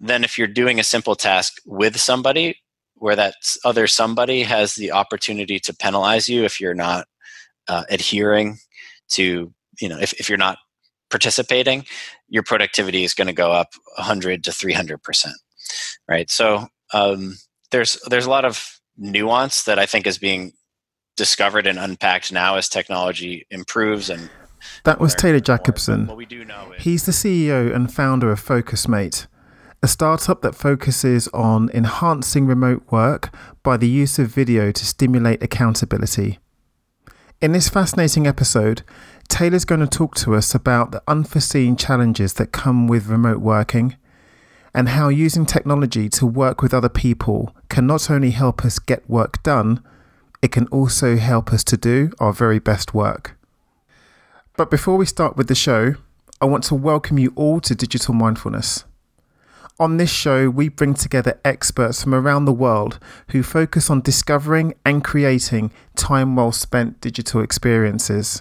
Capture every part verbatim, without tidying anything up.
then if you're doing a simple task with somebody, where that other somebody has the opportunity to penalize you if you're not uh, adhering to, you know, if, if you're not participating, your productivity is going to go up one hundred to three hundred percent, right? So um, there's there's a lot of nuance that I think is being discovered and unpacked now as technology improves. And that was Taylor Jacobson. What we do know is he's the C E O and founder of FocusMate, a startup that focuses on enhancing remote work by the use of video to stimulate accountability. In this fascinating episode, Taylor's going to talk to us about the unforeseen challenges that come with remote working and how using technology to work with other people can not only help us get work done, it can also help us to do our very best work. But before we start with the show, I want to welcome you all to Digital Mindfulness. On this show, we bring together experts from around the world who focus on discovering and creating time well spent digital experiences.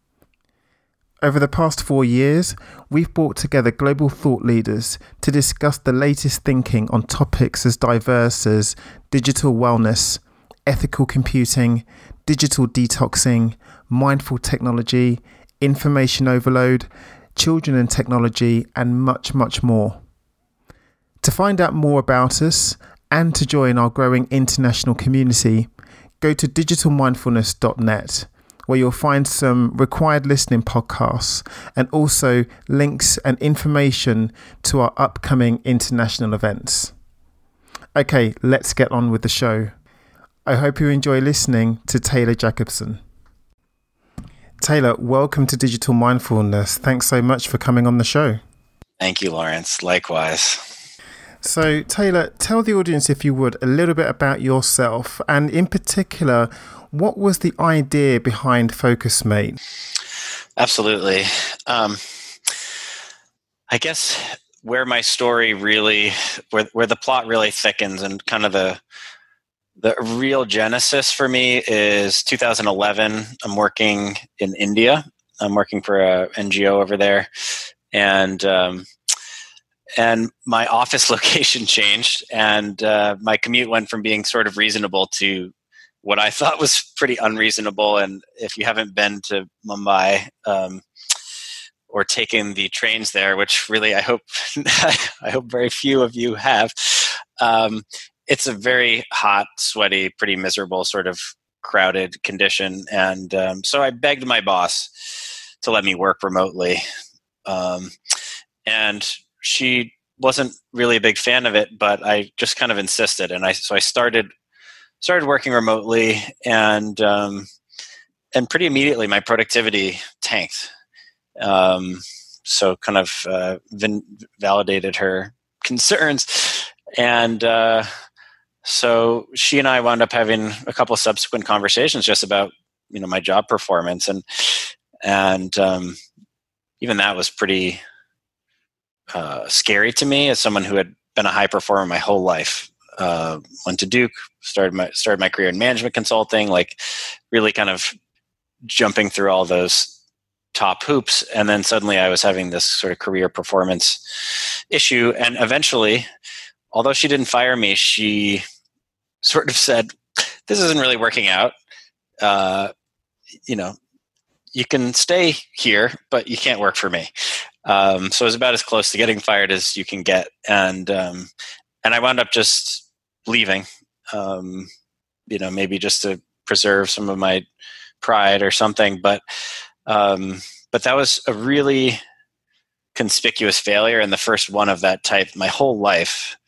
Over the past four years, we've brought together global thought leaders to discuss the latest thinking on topics as diverse as digital wellness, ethical computing, digital detoxing, mindful technology, information overload, children and technology, and much, much more. To find out more about us and to join our growing international community, go to digital mindfulness dot net, where you'll find some required listening podcasts and also links and information to our upcoming international events. Okay, let's get on with the show. I hope you enjoy listening to Taylor Jacobson. Taylor, welcome to Digital Mindfulness. Thanks so much for coming on the show. Thank you, Lawrence. Likewise. So, Taylor, tell the audience, if you would, a little bit about yourself, and in particular, what was the idea behind FocusMate? Absolutely. Um, I guess where my story really, where where the plot really thickens and kind of the the real genesis for me is two thousand eleven. I'm working in India. I'm working for a N G O over there, and um, and my office location changed, and uh, my commute went from being sort of reasonable to what I thought was pretty unreasonable. And if you haven't been to Mumbai um, or taken the trains there, which really I hope I hope very few of you have, um, it's a very hot, sweaty, pretty miserable sort of crowded condition. And um, so I begged my boss to let me work remotely, um, and she wasn't really a big fan of it, but I just kind of insisted, and I so I started. Started working remotely, and um, and pretty immediately my productivity tanked. Um, so kind of uh, vin- validated her concerns, and uh, so she and I wound up having a couple of subsequent conversations just about, you know, my job performance, and and um, even that was pretty uh, scary to me as someone who had been a high performer my whole life. Uh, went to Duke, started my started my career in management consulting, like really kind of jumping through all those top hoops. And then suddenly I was having this sort of career performance issue. And eventually, although she didn't fire me, she sort of said, this isn't really working out. Uh, you know, you can stay here, but you can't work for me. Um, so it was about as close to getting fired as you can get. And um, and I wound up just leaving, um, you know, maybe just to preserve some of my pride or something. But um, but that was a really conspicuous failure, and the first one of that type my whole life.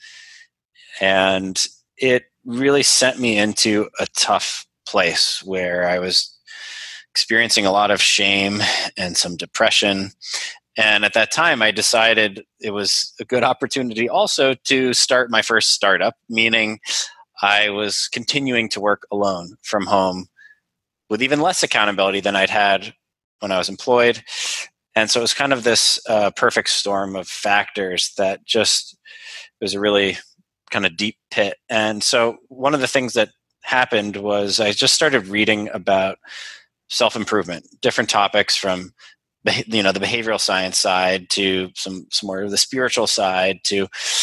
And it really sent me into a tough place where I was experiencing a lot of shame and some depression. And at that time, I decided it was a good opportunity also to start my first startup, meaning I was continuing to work alone from home with even less accountability than I'd had when I was employed. And so it was kind of this uh, perfect storm of factors that just it was a really kind of deep pit. And so one of the things that happened was I just started reading about self-improvement, different topics from you know the behavioral science side to some some more of the spiritual side to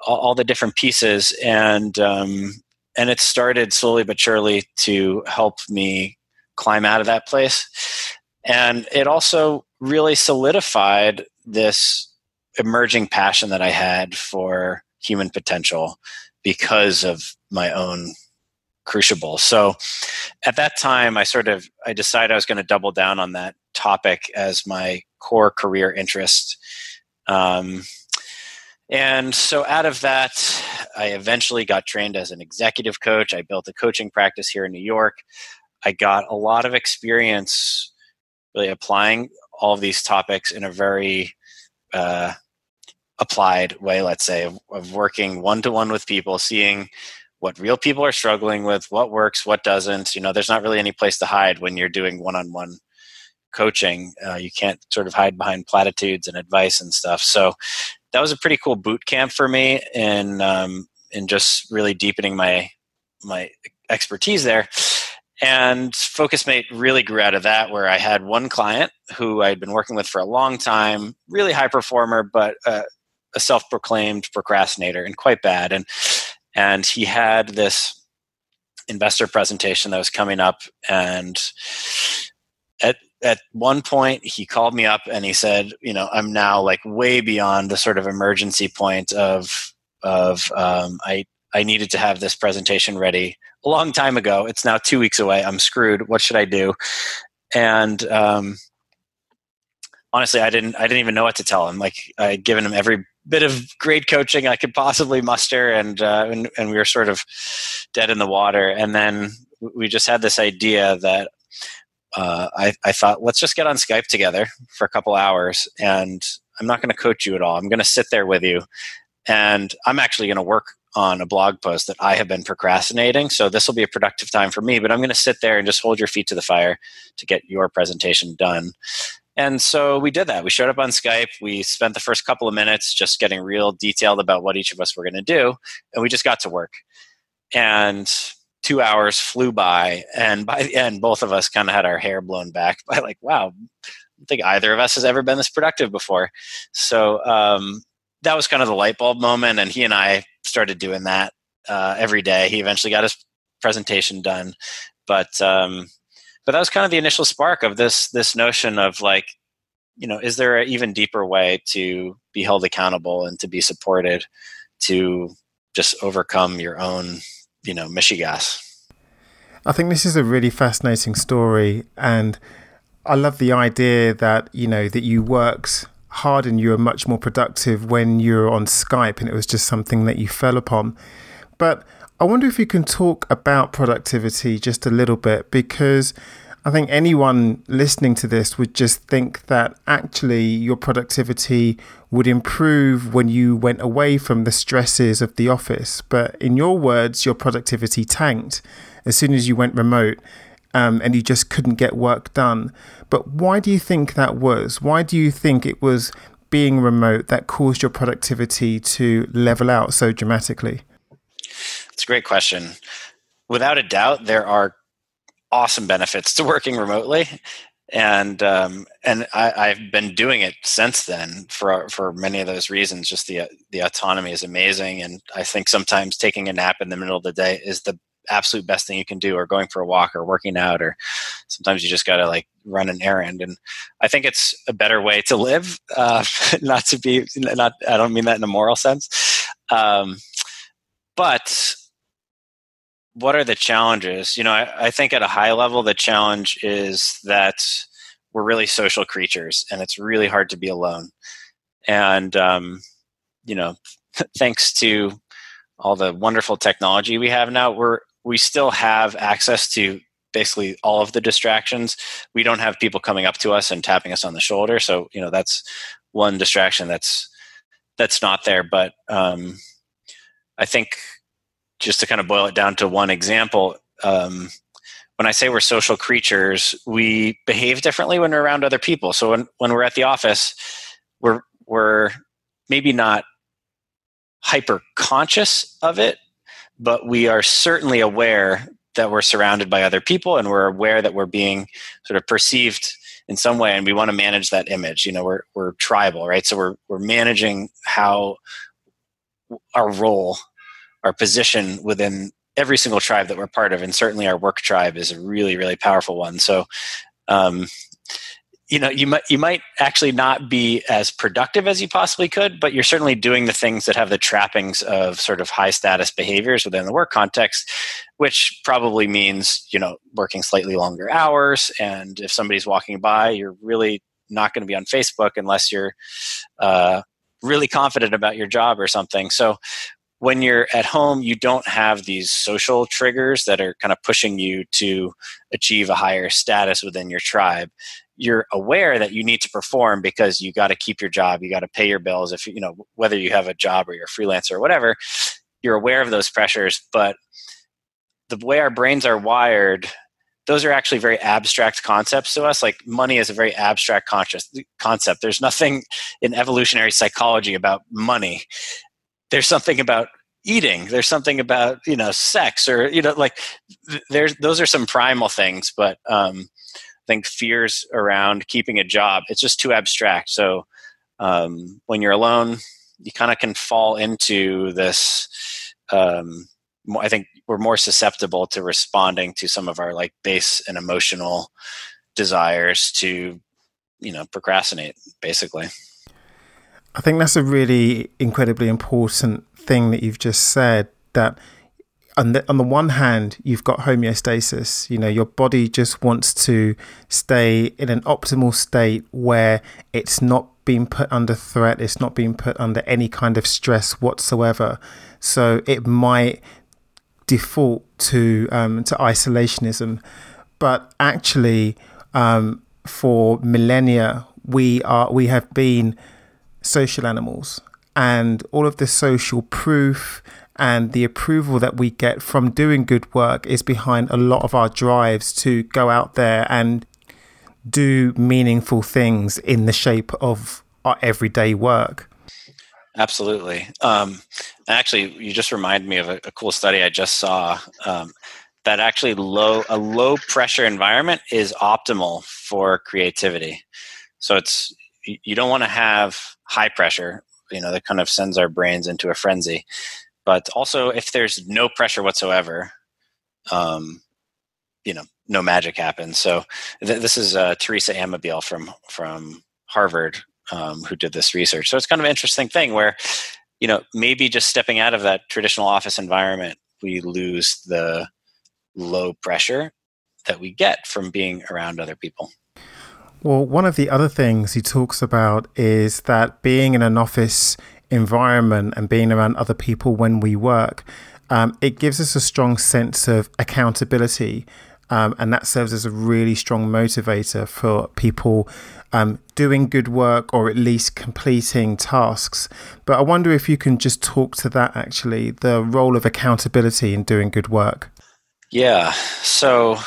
all, all the different pieces, and um, and it started slowly but surely to help me climb out of that place. And it also really solidified this emerging passion that I had for human potential because of my own crucible. So at that time, I sort of, I decided I was going to double down on that topic as my core career interest. Um, and so out of that, I eventually got trained as an executive coach. I built a coaching practice here in New York. I got a lot of experience really applying all of these topics in a very uh, applied way, let's say, of, of working one-to-one with people, seeing what real people are struggling with, what works, what doesn't. You know, there's not really any place to hide when you're doing one-on-one coaching. Uh, you can't sort of hide behind platitudes and advice and stuff. So that was a pretty cool boot camp for me in um, in just really deepening my my expertise there. And FocusMate really grew out of that, where I had one client who I'd been working with for a long time, really high performer, but uh, a self-proclaimed procrastinator and quite bad. And and he had this investor presentation that was coming up, and at at one point he called me up and he said, you know, I'm now like way beyond the sort of emergency point of of um, I I needed to have this presentation ready a long time ago. It's now two weeks away. I'm screwed. What should I do? And um, honestly, I didn't I didn't even know what to tell him. Like, I had given him every bit of great coaching I could possibly muster, and uh, and, and we were sort of dead in the water. And then we just had this idea that uh, I, I thought, let's just get on Skype together for a couple hours, and I'm not going to coach you at all. I'm going to sit there with you, and I'm actually going to work on a blog post that I have been procrastinating. So this will be a productive time for me, but I'm going to sit there and just hold your feet to the fire to get your presentation done. And so we did that. We showed up on Skype. We spent the first couple of minutes just getting real detailed about what each of us were going to do. And we just got to work. And two hours flew by. And by the end, both of us kind of had our hair blown back by like, wow, I don't think either of us has ever been this productive before. So um, that was kind of the light bulb moment. And he and I started doing that uh, every day. He eventually got his presentation done. But um, but that was kind of the initial spark of this this notion of like, you know, is there an even deeper way to be held accountable and to be supported to just overcome your own, you know, mishigas? I think this is a really fascinating story, and I love the idea that, you know, that you worked hard and you were much more productive when you were on Skype and it was just something that you fell upon. But I wonder if you can talk about productivity just a little bit, because I think anyone listening to this would just think that actually your productivity would improve when you went away from the stresses of the office. But in your words, your productivity tanked as soon as you went remote, um, and you just couldn't get work done. But why do you think that was? Why do you think it was being remote that caused your productivity to level out so dramatically? It's a great question. Without a doubt, there are awesome benefits to working remotely, and um, and I, I've been doing it since then for for many of those reasons. Just the the autonomy is amazing, and I think sometimes taking a nap in the middle of the day is the absolute best thing you can do, or going for a walk, or working out, or sometimes you just got to like run an errand. And I think it's a better way to live. Uh, not to be not. I don't mean that in a moral sense, um, but. What are the challenges? You know, I, I think at a high level, the challenge is that we're really social creatures, and it's really hard to be alone. And, um, you know, thanks to all the wonderful technology we have now, we're, we still have access to basically all of the distractions. We don't have people coming up to us and tapping us on the shoulder. So, you know, that's one distraction that's, that's not there. But um, I think, just to kind of boil it down to one example, um, when I say we're social creatures, we behave differently when we're around other people. So when, when we're at the office, we're we're maybe not hyper conscious of it, but we are certainly aware that we're surrounded by other people, and we're aware that we're being sort of perceived in some way, and we want to manage that image. You know, we're we're tribal, right? So we're we're managing how our role, our position within every single tribe that we're part of, and certainly our work tribe is a really, really powerful one. So, um, you know, you might you might actually not be as productive as you possibly could, but you're certainly doing the things that have the trappings of sort of high status behaviors within the work context, which probably means, you know, working slightly longer hours. And if somebody's walking by, you're really not going to be on Facebook unless you're uh, really confident about your job or something. So when you're at home, you don't have these social triggers that are kind of pushing you to achieve a higher status within your tribe. You're aware that you need to perform because you got to keep your job, you got to pay your bills. If you know, whether you have a job or you're a freelancer or whatever, you're aware of those pressures. But the way our brains are wired, those are actually very abstract concepts to us. Like money is a very abstract conscious concept. There's nothing in evolutionary psychology about money. There's something about eating. There's something about, you know, sex, or, you know, like there's, those are some primal things, but, um, I think fears around keeping a job, it's just too abstract. So um, when you're alone, you kind of can fall into this. Um, I think we're more susceptible to responding to some of our like base and emotional desires to, you know, procrastinate, basically. I think that's a really incredibly important thing that you've just said, that on the, on the one hand, you've got homeostasis. You know, your body just wants to stay in an optimal state where it's not being put under threat. It's not being put under any kind of stress whatsoever. So it might default to um, to isolationism. But actually, um, for millennia, we are we have been social animals, and all of the social proof and the approval that we get from doing good work is behind a lot of our drives to go out there and do meaningful things in the shape of our everyday work. Absolutely. Um, actually, you just reminded me of a, a cool study I just saw, um, that actually low a low pressure environment is optimal for creativity. So it's you don't want to have high pressure, you know, that kind of sends our brains into a frenzy. But also, if there's no pressure whatsoever, um, you know, no magic happens. So th- this is uh, Teresa Amabile from from Harvard, um, who did this research. So it's kind of an interesting thing where, you know, maybe just stepping out of that traditional office environment, we lose the low pressure that we get from being around other people. Well, one of the other things he talks about is that being in an office environment and being around other people when we work, um, it gives us a strong sense of accountability, um, and that serves as a really strong motivator for people um, doing good work, or at least completing tasks. But I wonder if you can just talk to that, actually, the role of accountability in doing good work. Yeah, so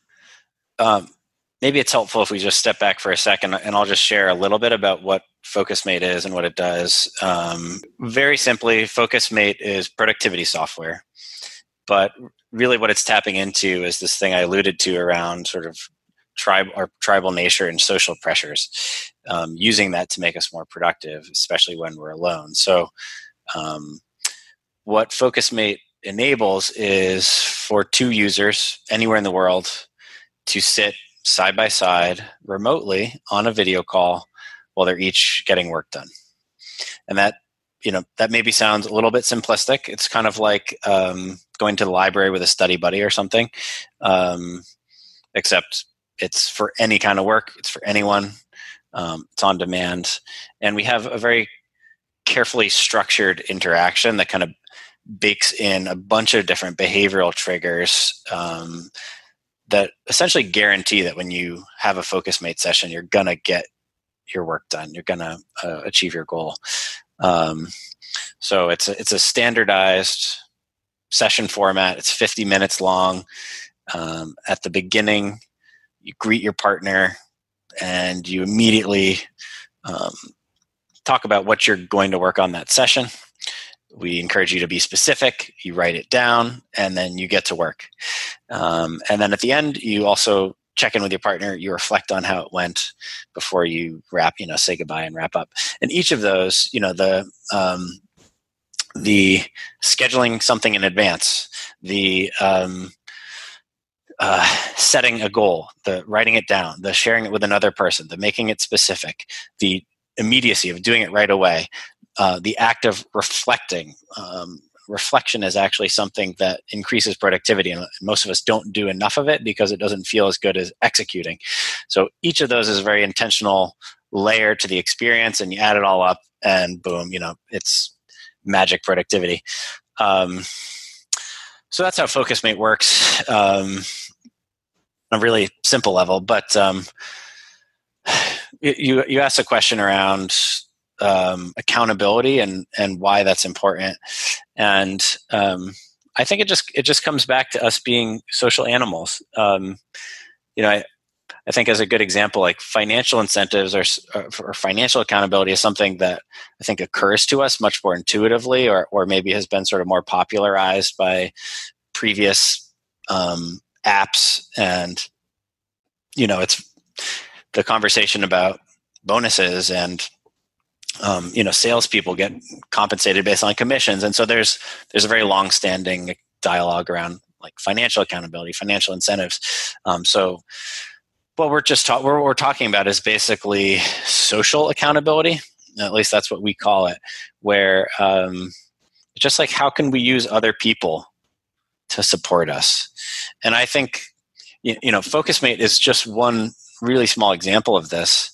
um, maybe it's helpful if we just step back for a second, and I'll just share a little bit about what FocusMate is and what it does. Um, very simply, FocusMate is productivity software, but really what it's tapping into is this thing I alluded to around sort of tribe or tribal nature and social pressures, um, using that to make us more productive, especially when we're alone. So um, what FocusMate enables is for two users anywhere in the world to sit side by side remotely on a video call while they're each getting work done. And that, you know, that maybe sounds a little bit simplistic. It's kind of like um, going to the library with a study buddy or something, um, except it's for any kind of work. It's for anyone. Um, it's on demand. And we have a very carefully structured interaction that kind of bakes in a bunch of different behavioral triggers um, that essentially guarantee that when you have a FocusMate session, you're going to get your work done. You're going to uh, achieve your goal. Um, so it's a, it's a standardized session format. It's fifty minutes long. Um, at the beginning, you greet your partner and you immediately um, talk about what you're going to work on that session. We encourage you to be specific. You write it down, and then you get to work. Um, and then at the end, you also check in with your partner. You reflect on how it went before you wrap, you know, say goodbye and wrap up. And each of those, you know, the um, the scheduling something in advance, the um, uh, setting a goal, the writing it down, the sharing it with another person, the making it specific, the immediacy of doing it right away, uh, the act of reflecting. Um, reflection is actually something that increases productivity, and most of us don't do enough of it because it doesn't feel as good as executing. So each of those is a very intentional layer to the experience, and you add it all up and boom, you know, it's magic productivity. Um, so that's how FocusMate works um, on a really simple level. But um, you you asked a question around um, accountability and and why that's important, and um, I think it just it just comes back to us being social animals. Um, you know, I, I think as a good example, like financial incentives or, or financial accountability is something that I think occurs to us much more intuitively, or or maybe has been sort of more popularized by previous um, apps. And, you know, it's the conversation about bonuses and, um, you know, salespeople get compensated based on commissions. And so there's there's a very long-standing dialogue around like financial accountability, financial incentives. Um, so What we're just ta- what we're talking about is basically social accountability. At least that's what we call it. Where um, just like how can we use other people to support us? And I think you, you know, FocusMate is just one really small example of this.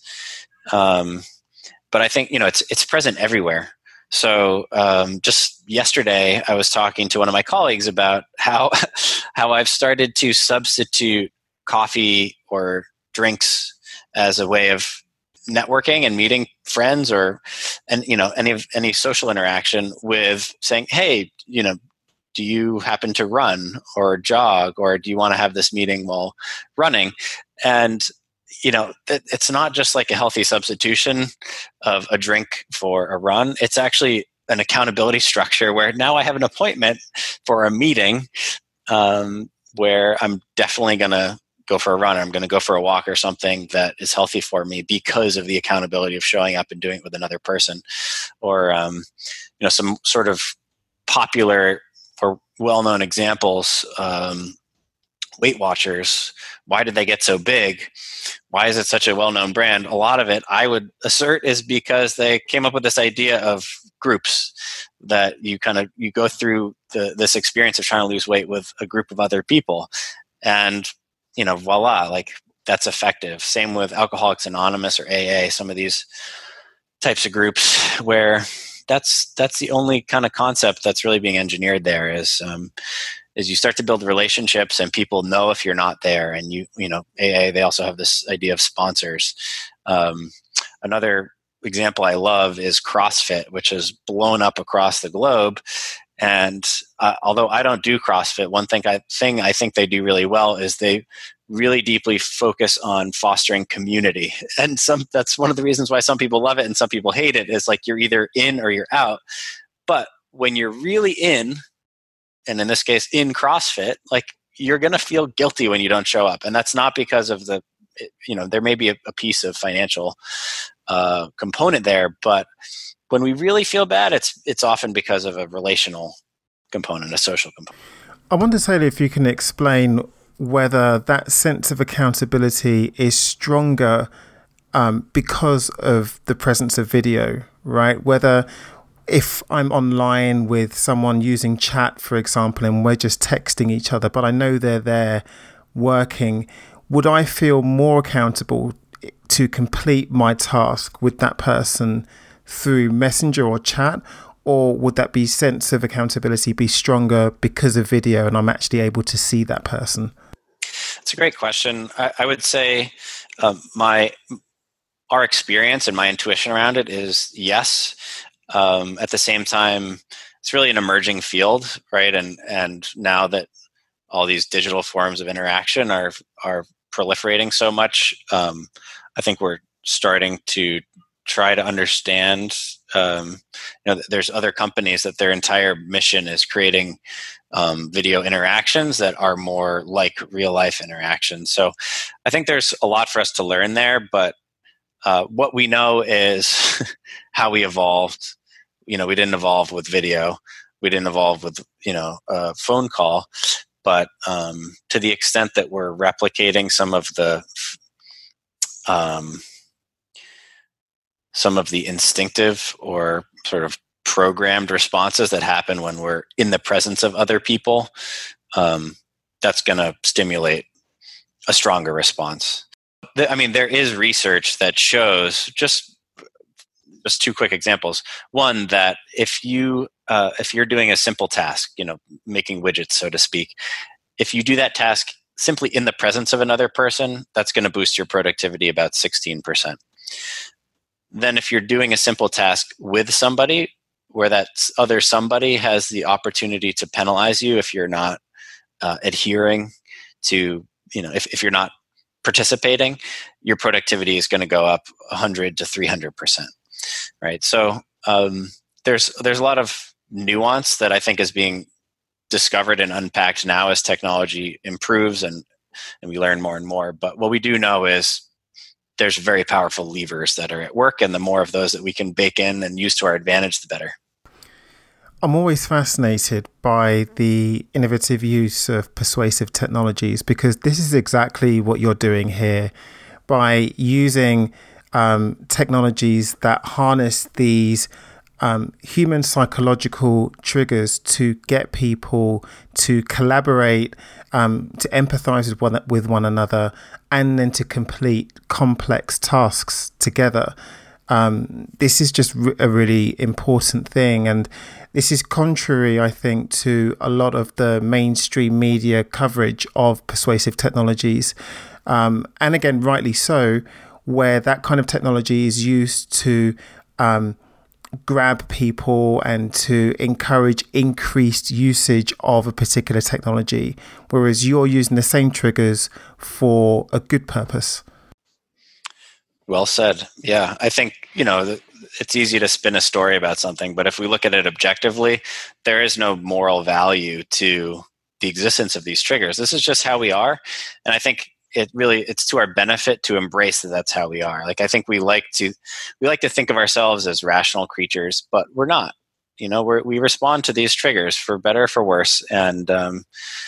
Um, but I think you know it's it's present everywhere. So um, just yesterday, I was talking to one of my colleagues about how how I've started to substitute coffee or drinks as a way of networking and meeting friends, or and you know any of any social interaction with saying, hey, you know, do you happen to run or jog, or do you want to have this meeting while running? And you know, it, it's not just like a healthy substitution of a drink for a run. It's actually an accountability structure where now I have an appointment for a meeting um, where I'm definitely going to go for a run, or I'm going to go for a walk or something that is healthy for me because of the accountability of showing up and doing it with another person. Or, um, you know, some sort of popular or well-known examples, um, Weight Watchers. Why did they get so big? Why is it such a well-known brand? A lot of it, I would assert, is because they came up with this idea of groups, that you kind of, you go through the, this experience of trying to lose weight with a group of other people. And you know, voila, like that's effective. Same with Alcoholics Anonymous or A A, some of these types of groups where that's that's the only kind of concept that's really being engineered there is um, is you start to build relationships and people know if you're not there. And you, you know, A A, they also have this idea of sponsors. Um, another example I love is CrossFit, which has blown up across the globe. And uh, although I don't do CrossFit, one thing I, thing I think they do really well is they really deeply focus on fostering community. And some that's one of the reasons why some people love it and some people hate it, is like you're either in or you're out. But when you're really in, and in this case, in CrossFit, like you're going to feel guilty when you don't show up. And that's not because of the, you know, there may be a, a piece of financial uh, component there, but when we really feel bad, it's it's often because of a relational component, a social component. I wonder, Taylor, if you can explain whether that sense of accountability is stronger um, because of the presence of video, right? Whether if I'm online with someone using chat, for example, and we're just texting each other, but I know they're there working, would I feel more accountable to complete my task with that person through Messenger or chat, or would that be sense of accountability be stronger because of video and I'm actually able to see that person? It's a great question. I, I would say um, my our experience and my intuition around it is yes. Um, at the same time, it's really an emerging field, right? And and now that all these digital forms of interaction are are proliferating so much, um, I think we're starting to try to understand. Um, you know, there's other companies that their entire mission is creating um, video interactions that are more like real life interactions. So I think there's a lot for us to learn there, but uh, what we know is how we evolved. you know, we didn't evolve with video. We didn't evolve with, you know, a phone call. But um, to the extent that we're replicating some of the um, some of the instinctive or sort of programmed responses that happen when we're in the presence of other people, um, that's going to stimulate a stronger response. I mean, there is research that shows, just just two quick examples. One, that if you uh, if you're doing a simple task, you know, making widgets, so to speak, if you do that task simply in the presence of another person, that's going to boost your productivity about sixteen percent. Then if you're doing a simple task with somebody, where that other somebody has the opportunity to penalize you if you're not uh, adhering to, you know, if, if you're not participating, your productivity is going to go up one hundred to three hundred percent, right? So um, there's there's a lot of nuance that I think is being discovered and unpacked now as technology improves and, and we learn more and more. But what we do know is there's very powerful levers that are at work, and the more of those that we can bake in and use to our advantage, the better. I'm always fascinated by the innovative use of persuasive technologies, because this is exactly what you're doing here by using um, technologies that harness these um, human psychological triggers to get people to collaborate, um, to empathize with one, with one another, and then to complete complex tasks together. Um, this is just a really important thing. And this is contrary, I think, to a lot of the mainstream media coverage of persuasive technologies. Um, and again, rightly so, where that kind of technology is used to um, grab people and to encourage increased usage of a particular technology, whereas you're using the same triggers for a good purpose. Well said. Yeah, I think, you know, it's easy to spin a story about something, but if we look at it objectively, there is no moral value to the existence of these triggers. This is just how we are. And I think it really, it's to our benefit to embrace that that's how we are. Like, I think we like to, we like to think of ourselves as rational creatures, but we're not. You know, we're, we respond to these triggers for better or for worse. And, um,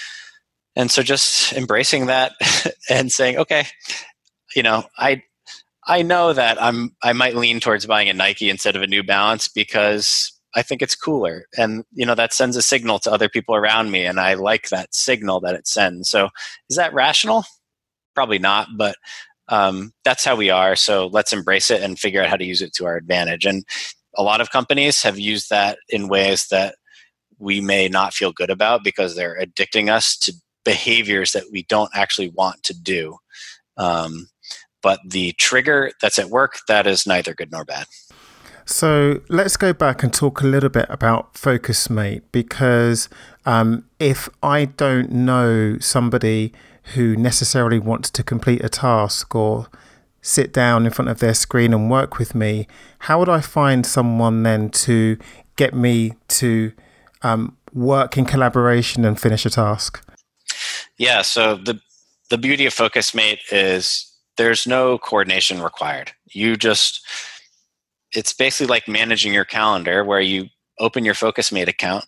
and so just embracing that and saying, okay, you know, I, I know that I'm, I might lean towards buying a Nike instead of a New Balance because I think it's cooler. And, you know, that sends a signal to other people around me. And I like that signal that it sends. So is that rational? Probably not, but um, that's how we are. So let's embrace it and figure out how to use it to our advantage. And a lot of companies have used that in ways that we may not feel good about because they're addicting us to behaviors that we don't actually want to do. Um, but the trigger that's at work, that is neither good nor bad. So let's go back and talk a little bit about FocusMate, because um, if I don't know somebody who necessarily wants to complete a task or sit down in front of their screen and work with me, how would I find someone then to get me to um, work in collaboration and finish a task? Yeah, so the the beauty of FocusMate is there's no coordination required. You just, it's basically like managing your calendar where you open your FocusMate account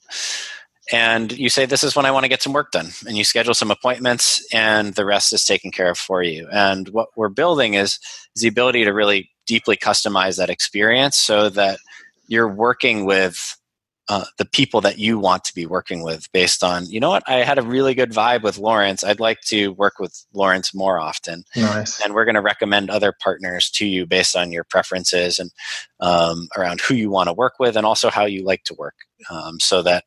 and you say, this is when I want to get some work done. And you schedule some appointments and the rest is taken care of for you. And what we're building is, is the ability to really deeply customize that experience so that you're working with uh, the people that you want to be working with based on, you know what, I had a really good vibe with Lawrence. I'd like to work with Lawrence more often. Nice. And we're going to recommend other partners to you based on your preferences and um, around who you want to work with and also how you like to work. Um, so that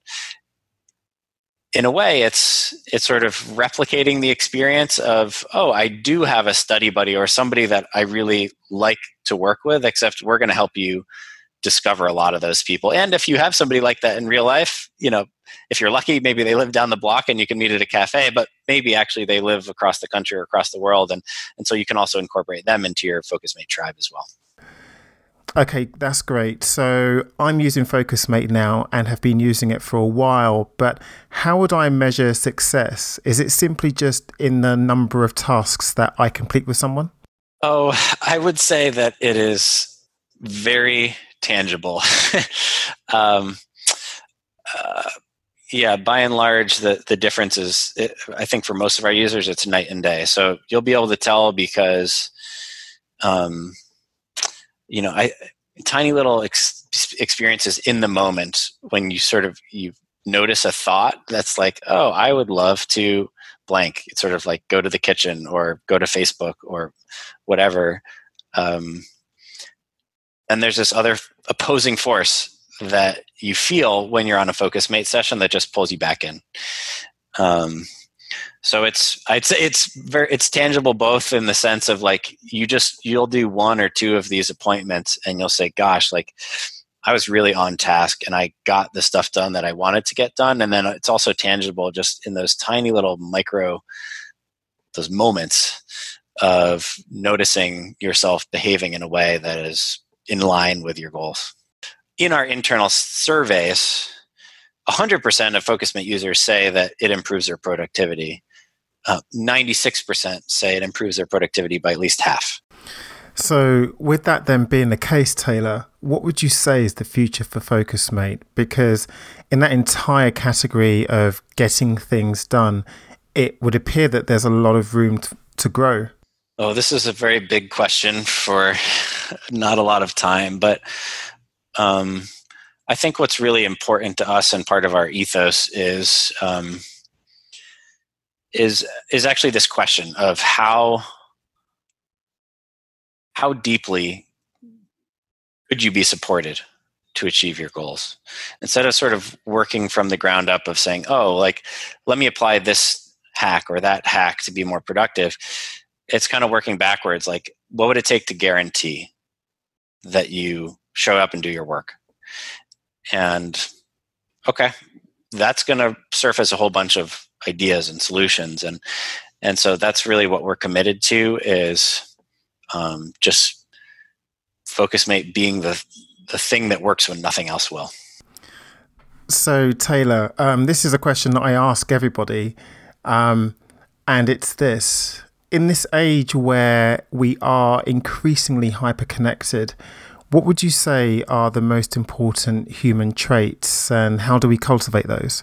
in a way, it's it's sort of replicating the experience of, oh, I do have a study buddy or somebody that I really like to work with, except we're going to help you discover a lot of those people. And if you have somebody like that in real life, you know, if you're lucky, maybe they live down the block and you can meet at a cafe, but maybe actually they live across the country or across the world. And, and so you can also incorporate them into your FocusMate tribe as well. Okay, that's great. So I'm using FocusMate now and have been using it for a while, but how would I measure success? Is it simply just in the number of tasks that I complete with someone? Oh, I would say that it is very tangible. um, uh, yeah, by and large, the, the difference is, it, I think for most of our users, it's night and day. So you'll be able to tell because, um, you know, I tiny little ex- experiences in the moment when you sort of, you notice a thought that's like, oh, I would love to blank. It's sort of like go to the kitchen or go to Facebook or whatever. Um, and there's this other opposing force that you feel when you're on a Focus Mate session that just pulls you back in. Um, so it's, I'd say it's very, it's tangible both in the sense of like, you just, you'll do one or two of these appointments and you'll say, gosh, like I was really on task and I got the stuff done that I wanted to get done. And then it's also tangible just in those tiny little micro, those moments of noticing yourself behaving in a way that is in line with your goals. In our internal surveys, one hundred percent of FocusMate users say that it improves their productivity. Uh, ninety-six percent say it improves their productivity by at least half. So with that then being the case, Taylor, what would you say is the future for FocusMate? Because in that entire category of getting things done, it would appear that there's a lot of room t- to grow. Oh, this is a very big question for not a lot of time, but um, I think what's really important to us and part of our ethos is um, is is actually this question of how how deeply could you be supported to achieve your goals, instead of sort of working from the ground up of saying, oh, like let me apply this hack or that hack to be more productive. It's kind of working backwards. Like, what would it take to guarantee that you show up and do your work? And okay, that's going to surface a whole bunch of ideas and solutions. And, and so that's really what we're committed to is um, just FocusMate being the, the thing that works when nothing else will. So Taylor, um, this is a question that I ask everybody. Um, and it's this: in this age where we are increasingly hyper-connected, what would you say are the most important human traits and how do we cultivate those?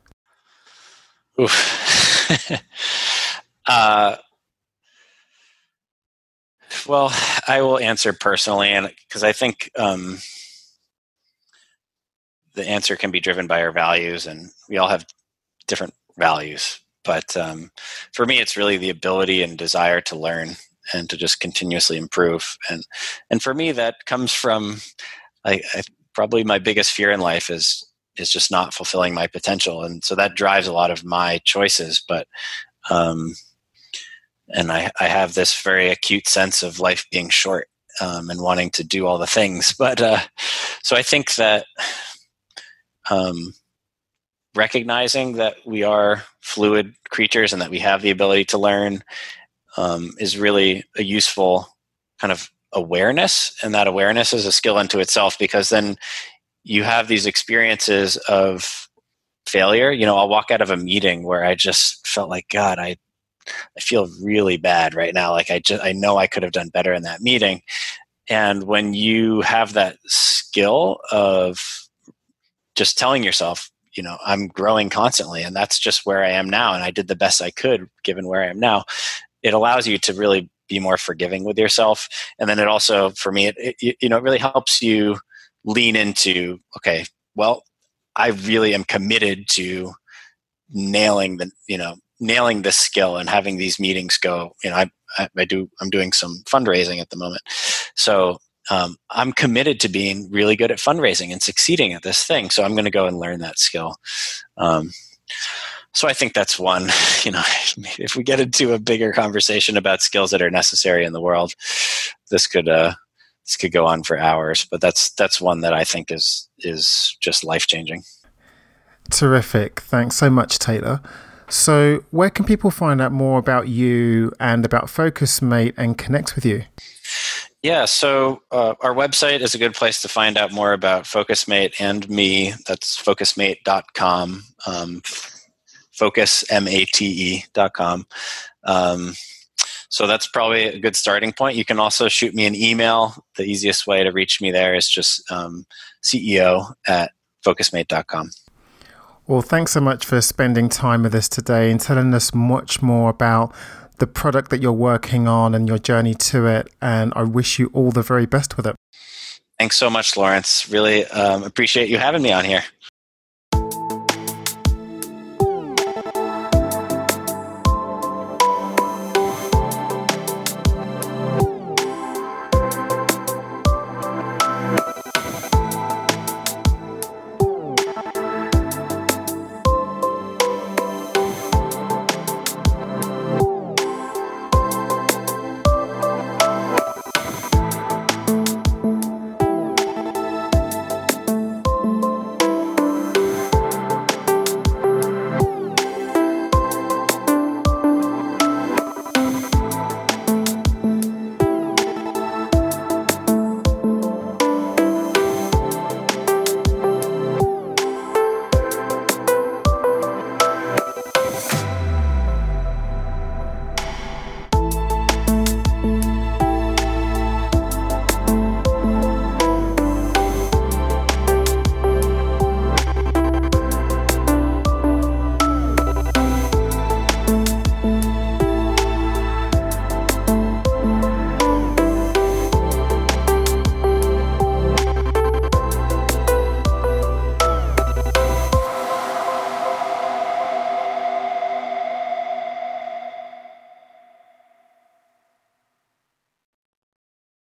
Oof. uh, well, I will answer personally, and because I think um, the answer can be driven by our values, and we all have different values. But um, for me, it's really the ability and desire to learn and to just continuously improve. And and for me, that comes from I, I, probably my biggest fear in life is is just not fulfilling my potential, and so that drives a lot of my choices. But um, and I, I have this very acute sense of life being short um, and wanting to do all the things. But uh, so I think that. Um, recognizing that we are fluid creatures and that we have the ability to learn um, is really a useful kind of awareness. And that awareness is a skill unto itself, because then you have these experiences of failure. You know, I'll walk out of a meeting where I just felt like, God, I, I feel really bad right now. Like I just, I know I could have done better in that meeting. And when you have that skill of just telling yourself, you know, I'm growing constantly and that's just where I am now. And I did the best I could given where I am now. It allows you to really be more forgiving with yourself. And then it also, for me, it, it you know, it really helps you lean into, okay, well, I really am committed to nailing the, you know, nailing this skill and having these meetings go, you know, I, I, I do, I'm doing some fundraising at the moment. So Um, I'm committed to being really good at fundraising and succeeding at this thing. So I'm going to go and learn that skill. Um, so I think that's one, you know, if we get into a bigger conversation about skills that are necessary in the world, this could, uh, this could go on for hours, but that's, that's one that I think is, is just life-changing. Terrific. Thanks so much, Taylor. So where can people find out more about you and about FocusMate and connect with you? Yeah, so uh, our website is a good place to find out more about FocusMate and me. That's focusmate dot com, um, focus, M A T E dot com. Um, So that's probably a good starting point. You can also shoot me an email. The easiest way to reach me there is just um, C E O at focusmate dot com. Well, thanks so much for spending time with us today and telling us much more about the product that you're working on and your journey to it. And I wish you all the very best with it. Thanks so much, Lawrence. Really um, appreciate you having me on here.